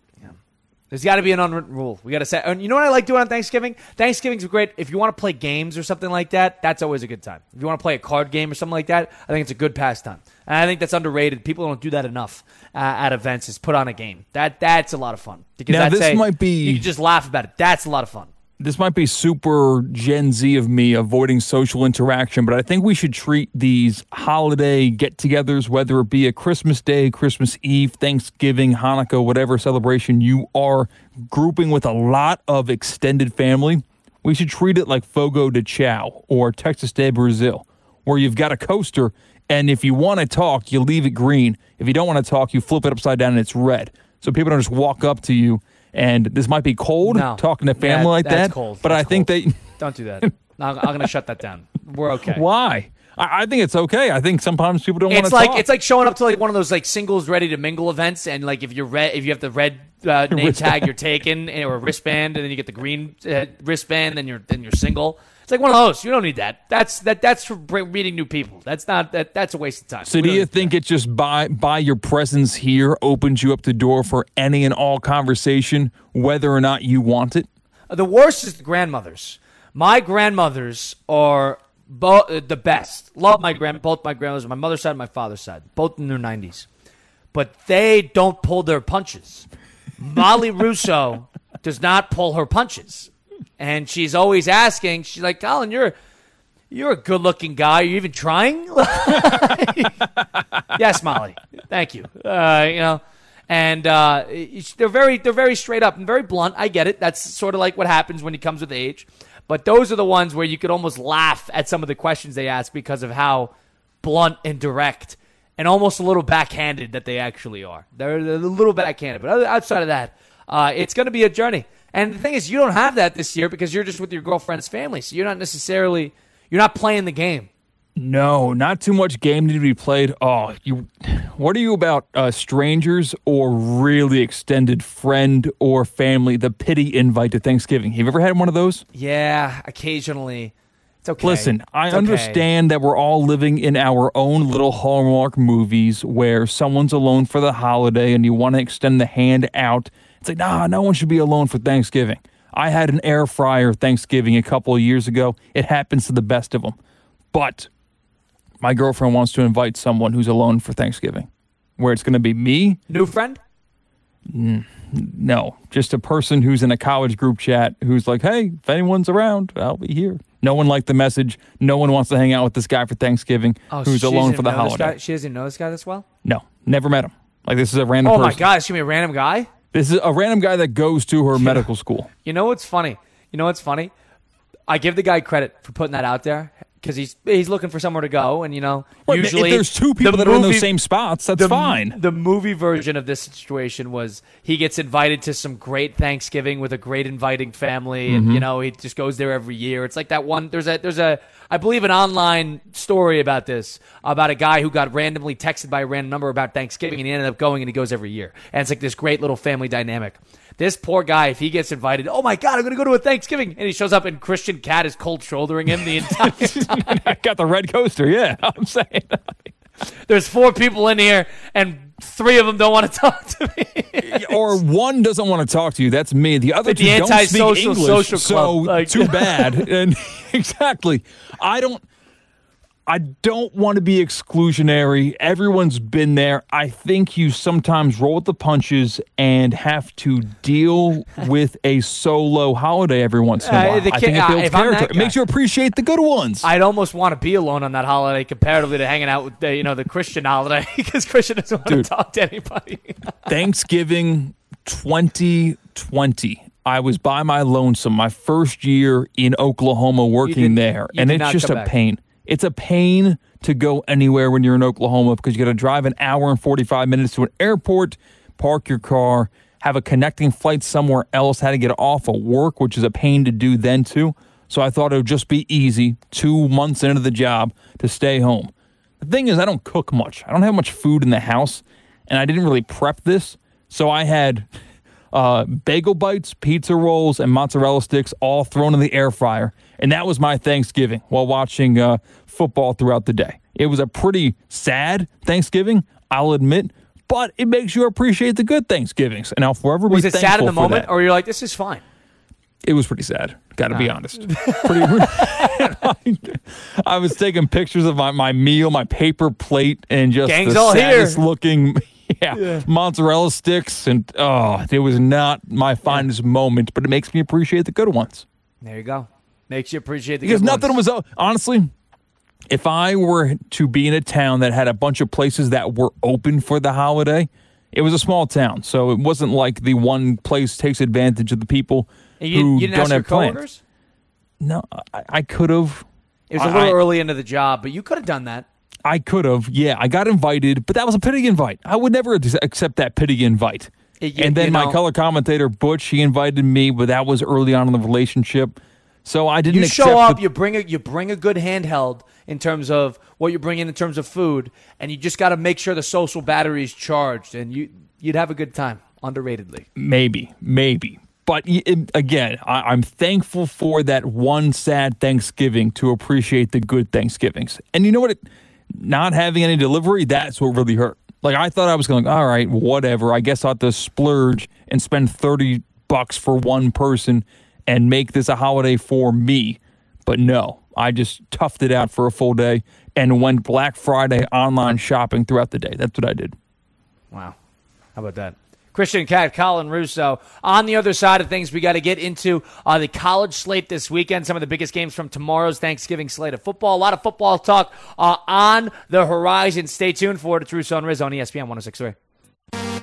There's got to be an unwritten rule. We got to say, and you know what I like doing on Thanksgiving? Thanksgiving's great. If you want to play games or something like that, that's always a good time. If you want to play a card game or something like that, I think it's a good pastime. And I think that's underrated. People don't do that enough uh, at events. Is put on a game. That that's a lot of fun. Because now that's this a, might be you can just laugh about it. That's a lot of fun. This might be super Gen Z of me avoiding social interaction, but I think we should treat these holiday get-togethers, whether it be a Christmas Day, Christmas Eve, Thanksgiving, Hanukkah, whatever celebration you are grouping with a lot of extended family, we should treat it like Fogo de Chao or Texas Day Brazil, where you've got a coaster, and if you want to talk, you leave it green. If you don't want to talk, you flip it upside down and it's red. So people don't just walk up to you. And this might be cold, no. talking to family yeah, like that's that. Cold. But that's I think cold. they don't do that. I'm, I'm going to shut that down. We're okay. Why? I, I think it's okay. I think sometimes people don't want It's to like talk. it's like showing up to like one of those like singles ready to mingle events, and like if you're red, if you have the red uh, name tag, you're taken, or a wristband, and then you get the green uh, wristband, then you're then you're single. It's like one of those. You don't need that. That's that. That's for meeting new people. That's not that. That's a waste of time. So We do don't you need think that. it just by by your presence here opens you up the door for any and all conversation, whether or not you want it? The worst is the grandmothers. My grandmothers are bo- uh, the best. Love my grand, both my grandmothers, my mother's side and my father's side, both in their nineties. But they don't pull their punches. Molly Russo does not pull her punches. And she's always asking, she's like, Colin, you're you're a good-looking guy. Are you even trying? Yes, Molly. Thank you. Uh, you know, and uh, they're very they're very straight up and very blunt. I get it. That's sort of like what happens when it comes with age. But those are the ones where you could almost laugh at some of the questions they ask because of how blunt and direct and almost a little backhanded that they actually are. They're, they're a little backhanded. But outside of that, uh, it's going to be a journey. And the thing is, you don't have that this year because you're just with your girlfriend's family. So you're not necessarily, you're not playing the game. No, not too much game need to be played. Oh, you. What are you about uh, strangers or really extended friend or family? The pity invite to Thanksgiving. Have you ever had one of those? Yeah, occasionally. It's okay. Listen, I It's okay. understand that we're all living in our own little Hallmark movies where someone's alone for the holiday and you want to extend the hand out. It's like, nah, no one should be alone for Thanksgiving. I had an air fryer Thanksgiving a couple of years ago. It happens to the best of them. But my girlfriend wants to invite someone who's alone for Thanksgiving, where it's going to be me. New friend? Mm, no, just a person who's in a college group chat who's like, hey, if anyone's around, I'll be here. No one liked the message. No one wants to hang out with this guy for Thanksgiving Oh, who's she alone doesn't for the know this holiday. guy- She doesn't know this guy this well? No, never met him. Like, this is a random Oh, person. my God. Is she a random guy? This is a random guy that goes to her medical school. You know what's funny? You know what's funny? I give the guy credit for putting that out there because he's he's looking for somewhere to go, and you know, Right, usually if there's two people the that are in movie- those same spots, that's the, fine. The movie version of this situation was he gets invited to some great Thanksgiving with a great inviting family, and Mm-hmm. you know he just goes there every year. It's like that one. There's a there's a I believe an online story about this about a guy who got randomly texted by a random number about Thanksgiving, and he ended up going, and he goes every year, and it's like this great little family dynamic. This poor guy, if he gets invited, oh my God, I'm going to go to a Thanksgiving. And he shows up and Christian Cat is cold shouldering him the entire time. I got the red coaster, yeah. I'm saying. There's four people in here and three of them don't want to talk to me. Or one doesn't want to talk to you. That's me. The other Like two the don't speak antisocial English, social so club, like- too bad. And exactly. I don't I don't want to be exclusionary. Everyone's been there. I think you sometimes roll with the punches and have to deal with a solo holiday every once in a Uh, while. the I ki- think it uh, builds if I'm that character. It guy- makes you appreciate the good ones. I'd almost want to be alone on that holiday comparatively to hanging out with the, you know, the Christian holiday because Christian doesn't want Dude. to talk to anybody. Thanksgiving twenty twenty. I was by my lonesome my first year in Oklahoma working did- there, you and did it's not just come a back. pain. It's a pain to go anywhere when you're in Oklahoma because you got to drive an hour and forty-five minutes to an airport, park your car, have a connecting flight somewhere else, had to get off of work, which is a pain to do then too. So I thought it would just be easy two months into the job to stay home. The thing is, I don't cook much. I don't have much food in the house, and I didn't really prep this. So I had uh, bagel bites, pizza rolls, and mozzarella sticks all thrown in the air fryer. And that was my Thanksgiving while watching uh, football throughout the day. It was a pretty sad Thanksgiving, I'll admit, but it makes you appreciate the good Thanksgivings. And I'll forever be Was it sad in thankful the for moment that. or you're like, this is fine? It was pretty sad. Got to be honest. Pretty. I was taking pictures of my, my meal, my paper plate, and just Gang's the all here. saddest looking, yeah, mozzarella sticks, and oh, it was not my finest moment. But it makes me appreciate the good ones There you go. Makes you appreciate the because good nothing ones. was uh, honestly. If I were to be in a town that had a bunch of places that were open for the holiday, it was a small town, so it wasn't like the one place takes advantage of the people And you, who you didn't don't ask your have plans. coworkers? No, I, I could have. It was a I- little I- early into the job, but you could have done that. I could have. Yeah, I got invited, but that was a pity invite. I would never accept that pity invite. It- you- and then you my know- color commentator, Butch, he invited me, but that was early on in the relationship. So I didn't You accept show up, the- you bring a you bring a good handheld in terms of what you're bringing in terms of food, and you just got to make sure the social battery is charged, and you you'd have a good time. Underratedly, Maybe, maybe. But y- it- again, I, I'm thankful for that one sad Thanksgiving to appreciate the good Thanksgivings. And you know what? It, not having any delivery, that's what really hurt. Like, I thought I was going, all right, whatever. I guess I'll have to splurge and spend thirty bucks for one person and make this a holiday for me. But no, I just toughed it out for a full day and went Black Friday online shopping throughout the day. That's what I did. wow, how about that? Christian Cat, Colin Russo. On the other side of things, we got to get into uh, the college slate this weekend. Some of the biggest games from tomorrow's Thanksgiving slate of football. A lot of football talk uh, on the horizon. Stay tuned for it. It's Russo and Rizzo on E S P N one oh six point three.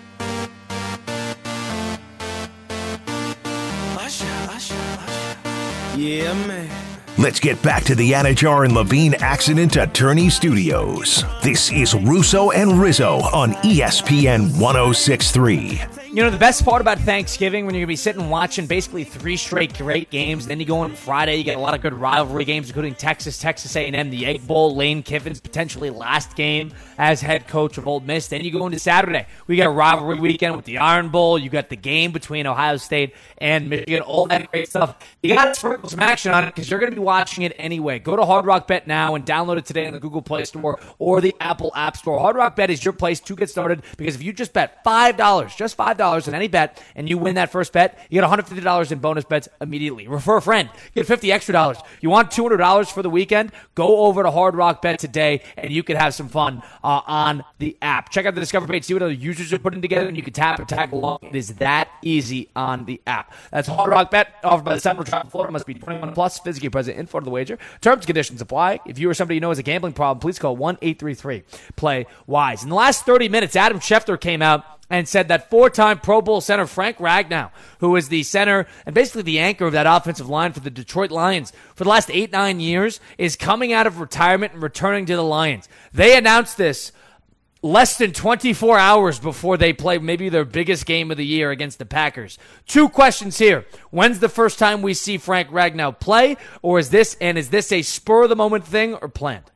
Yeah, man. Let's get back to the Anajar and Levine Accident Attorney Studios. This is Russo and Rizzo on E S P N one oh six point three. You know, the best part about Thanksgiving when you're going to be sitting watching basically three straight great games. Then you go on Friday, you get a lot of good rivalry games, including Texas, Texas A and M, the Egg Bowl, Lane Kiffin's potentially last game as head coach of Ole Miss. Then you go into Saturday. We got a rivalry weekend with the Iron Bowl. You got the game between Ohio State and Michigan, all that great stuff. You got to sprinkle some action on it because you're going to be watching it anyway. Go to Hard Rock Bet now and download it today on the Google Play Store or the Apple App Store. Hard Rock Bet is your place to get started because if you just bet five dollars, just five dollars, dollars on any bet and you win that first bet, you get one hundred fifty dollars in bonus bets immediately. Refer a friend. Get fifty extra dollars. You want two hundred dollars for the weekend? Go over to Hard Rock Bet today and you can have some fun uh, on the app. Check out the Discover page, see what other users are putting together, and you can tap and tag along. It is that easy on the app. That's Hard Rock Bet, offered by the Central Tribe of Florida. Must be twenty-one plus, physically present in Florida the wager. Terms and conditions apply. If you or somebody you know has a gambling problem, please call one eight three three play wise. In the last thirty minutes, Adam Schefter came out and said that four-time Pro Bowl center Frank Ragnow, who is the center and basically the anchor of that offensive line for the Detroit Lions for the last eight, nine years, is coming out of retirement and returning to the Lions. They announced this less than twenty-four hours before they play maybe their biggest game of the year against the Packers. Two questions here. When's the first time we see Frank Ragnow play, or is this, and is this a spur-of-the-moment thing or planned?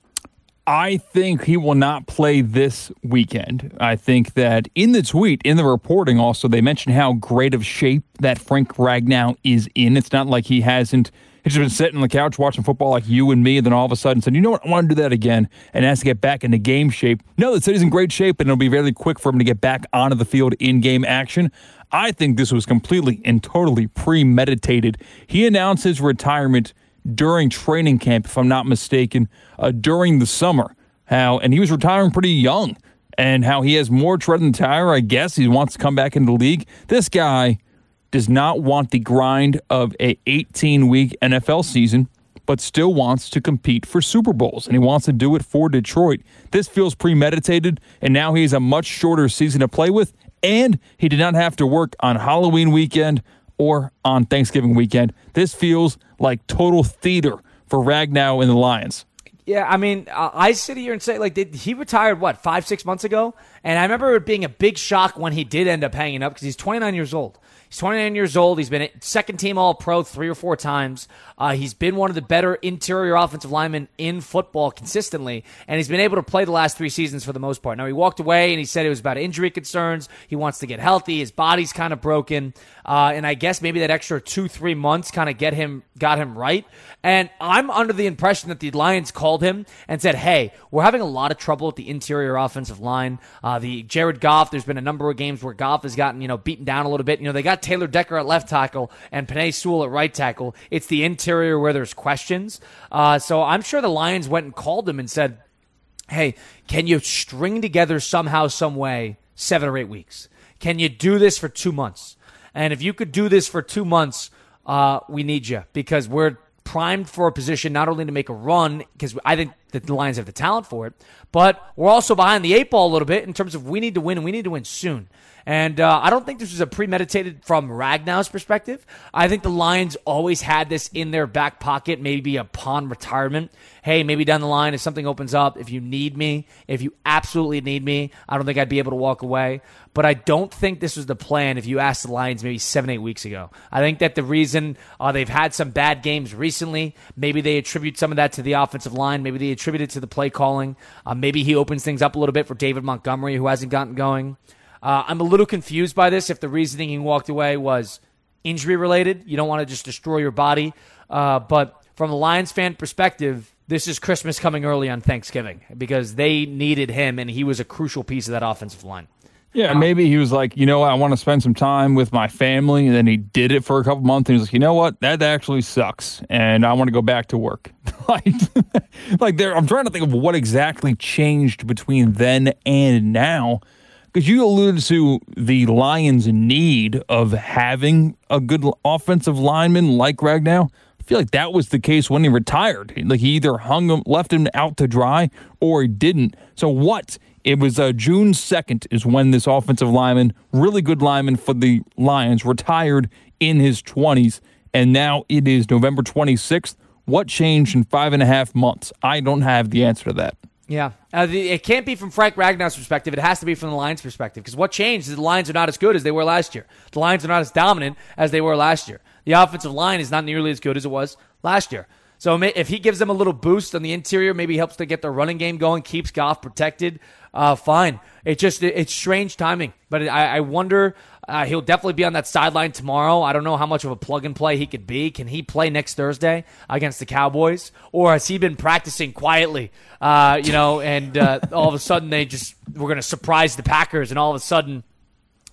I think he will not play this weekend. I think that in the tweet, in the reporting also, they mentioned how great of shape that Frank Ragnow is in. It's not like he hasn't he's just been sitting on the couch watching football like you and me, and then all of a sudden said, you know what, I want to do that again, and has to get back into game shape. No, they said he's in great shape, and it'll be very quick for him to get back onto the field in game action. I think this was completely and totally premeditated. He announced his retirement during training camp, if I'm not mistaken, uh, during the summer. How and he was retiring pretty young, and how he has more tread in the tire. I guess he wants to come back into the league. This guy does not want the grind of a eighteen-week N F L season, but still wants to compete for Super Bowls, and he wants to do it for Detroit. This feels premeditated, and now he has a much shorter season to play with, and he did not have to work on Halloween weekend or on Thanksgiving weekend. This feels like total theater for Ragnow and the Lions. Yeah, I mean, uh, I sit here and say, like, did, he retired, what, five, six months ago? And I remember it being a big shock when he did end up hanging up because he's twenty-nine years old. He's twenty-nine years old. He's been a second-team All-Pro three or four times. Uh, he's been one of the better interior offensive linemen in football consistently, and he's been able to play the last three seasons for the most part. Now, he walked away, and he said it was about injury concerns. He wants to get healthy. His body's kind of broken, uh, and I guess maybe that extra two, three months kind of get him, got him right. And I'm under the impression that the Lions called him and said, hey, we're having a lot of trouble with the interior offensive line. Uh, the Jared Goff, there's been a number of games where Goff has gotten, you know, beaten down a little bit. You know, they got Taylor Decker at left tackle and Penei Sewell at right tackle. It's the interior where there's questions. Uh, so I'm sure the Lions went and called him and said, hey, can you string together somehow, some way, seven or eight weeks? Can you do this for two months? And if you could do this for two months, uh, we need you because we're primed for a position not only to make a run, because I think that the Lions have the talent for it, but we're also behind the eight ball a little bit in terms of we need to win, and we need to win soon. And uh, I don't think this was a premeditated from Ragnow's perspective. I think the Lions always had this in their back pocket, maybe upon retirement. Hey, maybe down the line, if something opens up, if you need me, if you absolutely need me, I don't think I'd be able to walk away. But I don't think this was the plan if you asked the Lions maybe seven, eight weeks ago. I think that the reason uh, they've had some bad games recently, maybe they attribute some of that to the offensive line. Maybe they attribute it to the play calling. Uh, maybe he opens things up a little bit for David Montgomery, who hasn't gotten going. Uh, I'm a little confused by this if the reasoning he walked away was injury-related. You don't want to just destroy your body. Uh, but from the Lions fan perspective, this is Christmas coming early on Thanksgiving because they needed him, and he was a crucial piece of that offensive line. Yeah, maybe he was like, you know what, I want to spend some time with my family, and then he did it for a couple months, and he was like, you know what, that actually sucks, and I want to go back to work. like, like there, I'm trying to think of what exactly changed between then and now, because you alluded to the Lions' need of having a good offensive lineman like Ragnow. I feel like that was the case when he retired. Like he either hung him, left him out to dry, or he didn't. So what? It was uh, June second is when this offensive lineman, really good lineman for the Lions, retired in his twenties, and now it is November twenty-sixth. What changed in five and a half months? I don't have the answer to that. Yeah, uh, the, it can't be from Frank Ragnow's perspective. It has to be from the Lions' perspective because what changed is the Lions are not as good as they were last year. The Lions are not as dominant as they were last year. The offensive line is not nearly as good as it was last year. So if he gives them a little boost on the interior, maybe helps to get their running game going, keeps Goff protected, uh, fine. It just it, it's strange timing, but I, I wonder uh, he'll definitely be on that sideline tomorrow. I don't know how much of a plug and play he could be. Can he play next Thursday against the Cowboys, or has he been practicing quietly? Uh, you know, and uh, all of a sudden they just we're going to surprise the Packers, and all of a sudden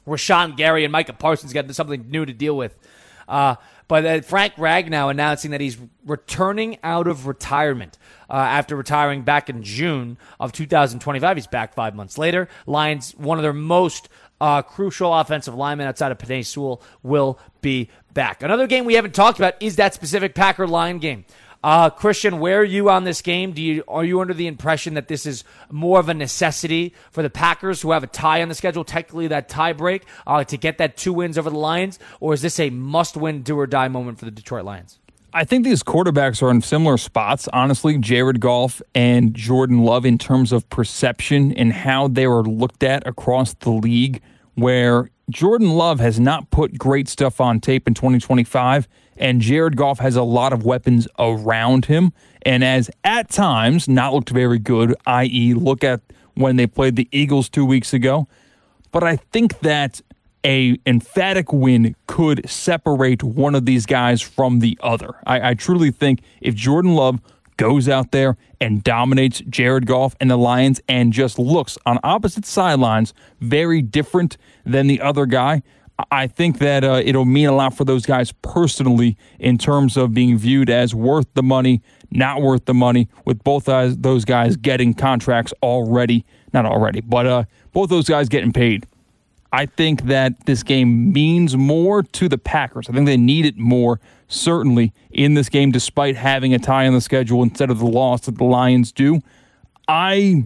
Rashawn Gary and Micah Parsons got something new to deal with. Uh, but uh, Frank Ragnow announcing that he's returning out of retirement uh, after retiring back in June of two thousand twenty-five. He's back five months later. Lions, one of their most uh, crucial offensive linemen outside of Penei Sewell, will be back. Another game we haven't talked about is that specific Packer-Lion game. Uh, Christian, where are you on this game? Do you are you under the impression that this is more of a necessity for the Packers, who have a tie on the schedule, technically that tie break, uh, to get that two wins over the Lions, or is this a must-win, do-or-die moment for the Detroit Lions? I think these quarterbacks are in similar spots, honestly, Jared Goff and Jordan Love, in terms of perception and how they were looked at across the league, where Jordan Love has not put great stuff on tape in twenty twenty-five, and Jared Goff has a lot of weapons around him and has at times not looked very good, that is look at when they played the Eagles two weeks ago. But I think that a emphatic win could separate one of these guys from the other. I, I truly think if Jordan Love goes out there and dominates Jared Goff and the Lions and just looks on opposite sidelines very different than the other guy, I think that uh, it'll mean a lot for those guys personally in terms of being viewed as worth the money, not worth the money, with both uh, those guys getting contracts already. Not already, but uh, both those guys getting paid. I think that this game means more to the Packers. I think they need it more, certainly, in this game, despite having a tie on the schedule instead of the loss that the Lions do. I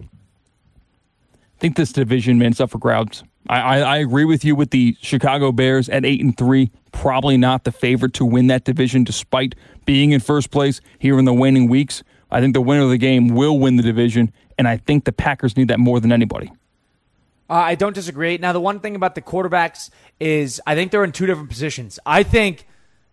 think this division, man, it's up for grabs. I, I, I agree with you with the Chicago Bears at eight and three, probably not the favorite to win that division, despite being in first place here in the waning weeks. I think the winner of the game will win the division, and I think the Packers need that more than anybody. Uh, I don't disagree. Now, the one thing about the quarterbacks is I think they're in two different positions. I think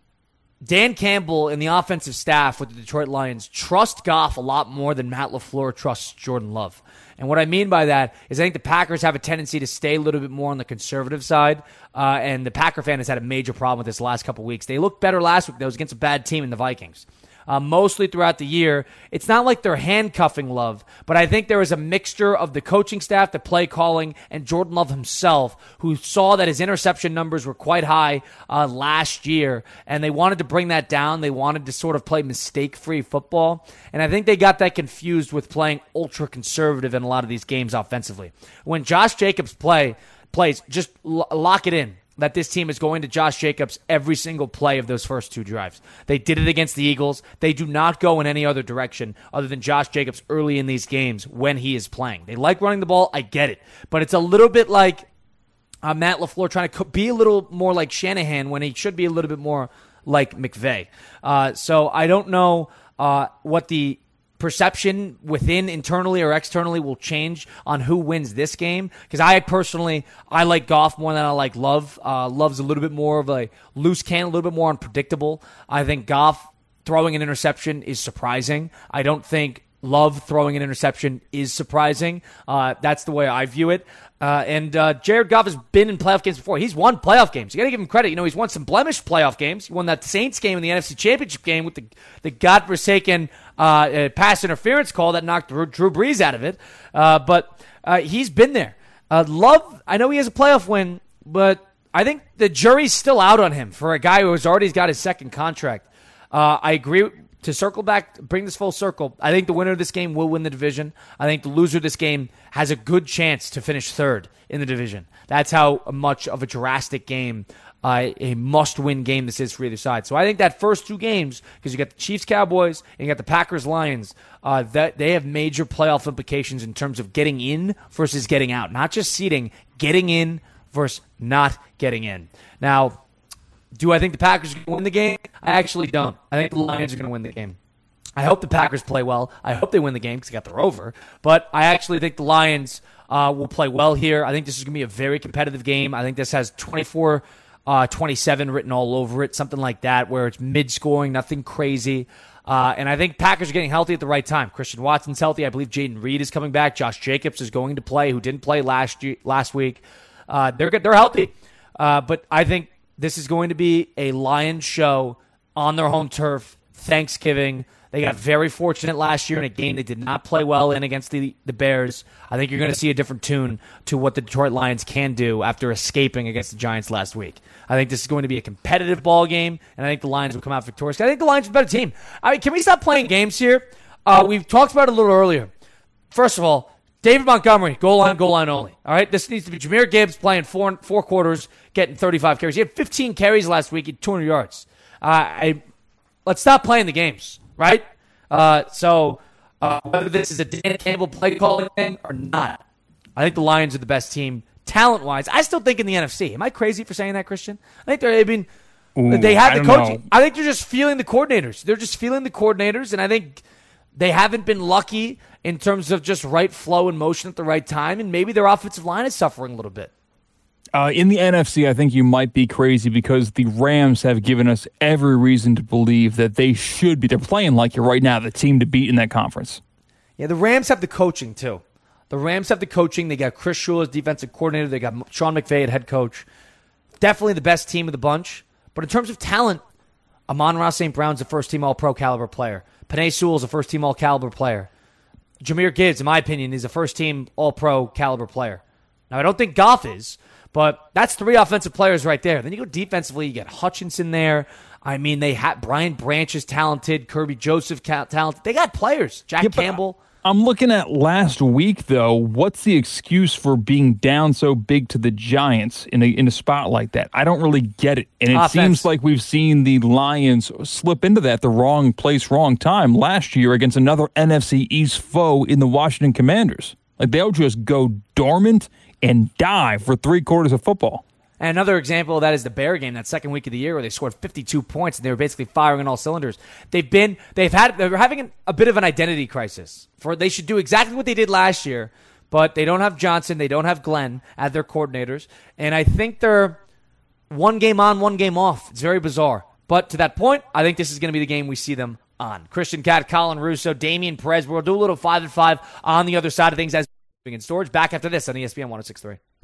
Dan Campbell and the offensive staff with the Detroit Lions trust Goff a lot more than Matt LaFleur trusts Jordan Love. And what I mean by that is I think the Packers have a tendency to stay a little bit more on the conservative side, uh, and the Packer fan has had a major problem with this last couple weeks. They looked better last week. That was against a bad team in the Vikings. Uh, mostly throughout the year. It's not like they're handcuffing Love, but I think there was a mixture of the coaching staff, the play calling, and Jordan Love himself, who saw that his interception numbers were quite high uh, last year, and they wanted to bring that down. They wanted to sort of play mistake-free football, and I think they got that confused with playing ultra-conservative in a lot of these games offensively. When Josh Jacobs play plays, just l- lock it in that this team is going to Josh Jacobs every single play of those first two drives. They did it against the Eagles. They do not go in any other direction other than Josh Jacobs early in these games when he is playing. They like running the ball. I get it. But it's a little bit like uh, Matt LaFleur trying to be a little more like Shanahan when he should be a little bit more like McVay. Uh, so I don't know uh, what the perception within internally or externally will change on who wins this game, because I personally I like Goff more than I like Love. Uh, Love's a little bit more of a loose cannon, a little bit more unpredictable. I think Goff throwing an interception is surprising. I don't think Love throwing an interception is surprising. Uh, that's the way I view it. Uh, and uh, Jared Goff has been in playoff games before. He's won playoff games. You got to give him credit. You know, he's won some blemished playoff games. He won that Saints game in the N F C Championship game with the the godforsaken uh, uh, pass interference call that knocked Drew, Drew Brees out of it. Uh, but uh, he's been there. Uh, Love, I know he has a playoff win, but I think the jury's still out on him for a guy who has already got his second contract. Uh, I agree. To circle back, bring this full circle, I think the winner of this game will win the division. I think the loser of this game has a good chance to finish third in the division. That's how much of a drastic game, uh, a must-win game this is for either side. So I think that first two games, because you got the Chiefs-Cowboys and you got the Packers-Lions, uh, that they have major playoff implications in terms of getting in versus getting out. Not just seeding, getting in versus not getting in. Now, do I think the Packers are going to win the game? I actually don't. I think the Lions are going to win the game. I hope the Packers play well. I hope they win the game because they got their over. But I actually think the Lions uh, will play well here. I think this is going to be a very competitive game. I think this has twenty-four twenty-seven uh, written all over it, something like that, where it's mid-scoring, nothing crazy. Uh, and I think Packers are getting healthy at the right time. Christian Watson's healthy. I believe Jaden Reed is coming back. Josh Jacobs is going to play, who didn't play last year, last week. Uh, they're good. They're healthy. Uh, but I think this is going to be a Lions show on their home turf, Thanksgiving. They got very fortunate last year in a game they did not play well in against the, the Bears. I think you're going to see a different tune to what the Detroit Lions can do after escaping against the Giants last week. I think this is going to be a competitive ball game, and I think the Lions will come out victorious. I think the Lions are a better team. I mean, can we stop playing games here? Uh, we've talked about it a little earlier. First of all, David Montgomery, goal line, goal line only. All right, this needs to be Jahmyr Gibbs playing four four quarters, getting thirty-five carries. He had fifteen carries last week at two hundred yards. Uh, I let's stop playing the games, right? Uh, so uh, whether this is a Dan Campbell play calling thing or not, I think the Lions are the best team talent wise. I still think in the N F C. Am I crazy for saying that, Christian? I think they're. I mean, Ooh, they have the coaching. Know. I think they're just feeling the coordinators. They're just feeling the coordinators, and I think they haven't been lucky in terms of just right flow and motion at the right time, and maybe their offensive line is suffering a little bit. Uh, in the N F C, I think you might be crazy because the Rams have given us every reason to believe that they should be. They're playing like you're right now, the team to beat in that conference. Yeah, the Rams have the coaching, too. The Rams have the coaching. They got Chris Shula as defensive coordinator. They got Sean McVay at head coach. Definitely the best team of the bunch. But in terms of talent, Amon-Ra Saint Brown's a first-team All-Pro caliber player. Penei Sewell's a first-team All-Caliber player. Jahmyr Gibbs, in my opinion, is a first-team All-Pro caliber player. Now, I don't think Goff is, but that's three offensive players right there. Then you go defensively, you get Hutchinson there. I mean, they had Brian Branch is talented, Kirby Joseph talented. They got players. Jack yeah, Campbell. I'm looking at last week, though. What's the excuse for being down so big to the Giants in a, in a spot like that? I don't really get it. And it Offense. seems like we've seen the Lions slip into that the wrong place, wrong time last year against another N F C East foe in the Washington Commanders. Like, they'll just go dormant and die for three quarters of football. And another example of that is the Bear game, that second week of the year where they scored fifty-two points and they were basically firing on all cylinders. They've been, they've had, they're having an, a bit of an identity crisis. For they should do exactly what they did last year, but they don't have Johnson, they don't have Glenn as their coordinators, and I think they're one game on, one game off. It's very bizarre. But to that point, I think this is going to be the game we see them on. Christian Cat, Colin Russo, Damian Perez. We'll do a little five and five on the other side of things as in storage. Back after this on E S P N one oh six point three.